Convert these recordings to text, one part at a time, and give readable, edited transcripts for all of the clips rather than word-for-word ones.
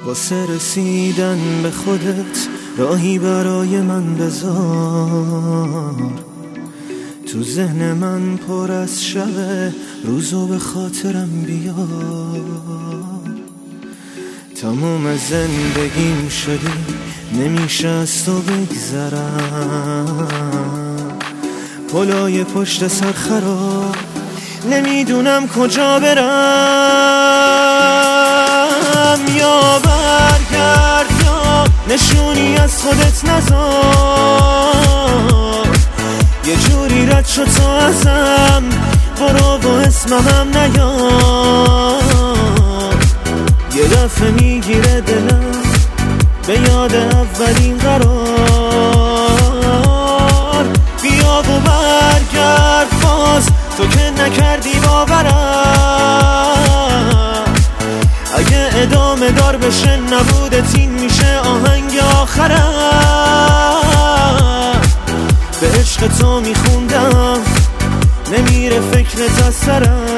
واسه رسیدن به خودت راهی برای من بذار. تو ذهن من پر از شب، روزو به خاطرم بیار. تموم زندگیم شدی، نمیشه از تو بگذرم. پلای پشت سر خراب، نمیدونم کجا برم. یا برگرد یا نشونی از خودت نذار. یه جوری رد شد تو ازم، برو و اسمم نیار. یه دفعه میگیره دلم به یاد اولین قرار. بیا و برگرد باز، تو که نکردی باورم. اگه ادامه دار بشه نبودت این میشه آهنگ آخرم. به عشق تو میخوندم، نمیره فکرت از سرم.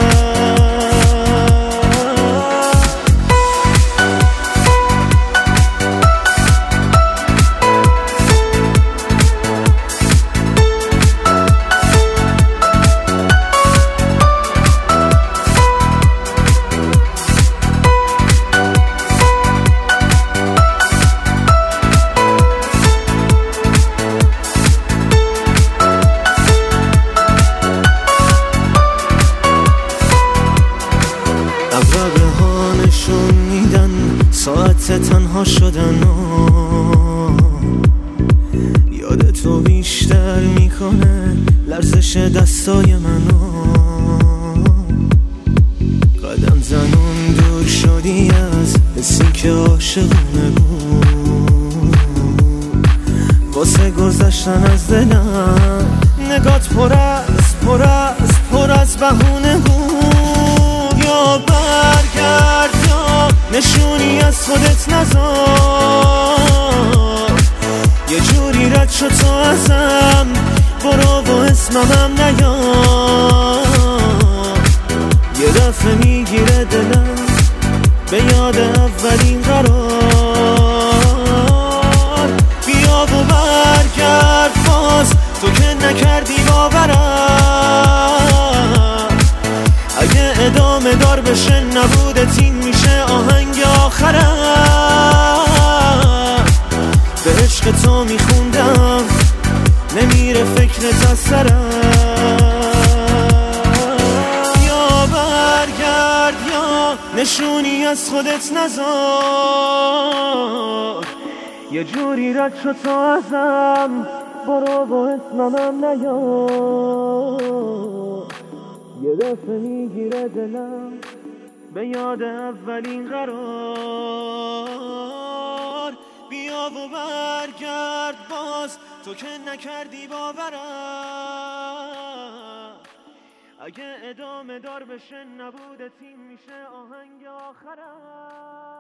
عقربه ها نشون میدن ساعت تنها شدن. یاد تو بیشتر میکنه لرزش دستای منو. قدم زنون دور شدی از حسی که عاشقونه بود. واسه گذشتن از دلم نگات پر از بهونه بود. یا برگرد یا نشونی از خودت نذار. یه جوری رد شد تو ازم، برو و اسمم نیار. یه دفعه میگیره دلم به یاد اولین قرار. بیا و برگرد باز، تو که نکردی باورم. اگه ادامه دار بشه نبودت این میشه آهنگ آخرم. به عشق تو میخوندم، نمیره فکرت از سرم. یا برگرد یا نشونی از خودت نذار. یه جوری رد شد تو ازم، برو و اسمم نیار. یه دفعه میگیره دلم به یاد اولین قرار. بیا و برگرد باز، تو که نکردی باورم. اگه ادامه دار بشه نبودت این میشه آهنگ آخرم.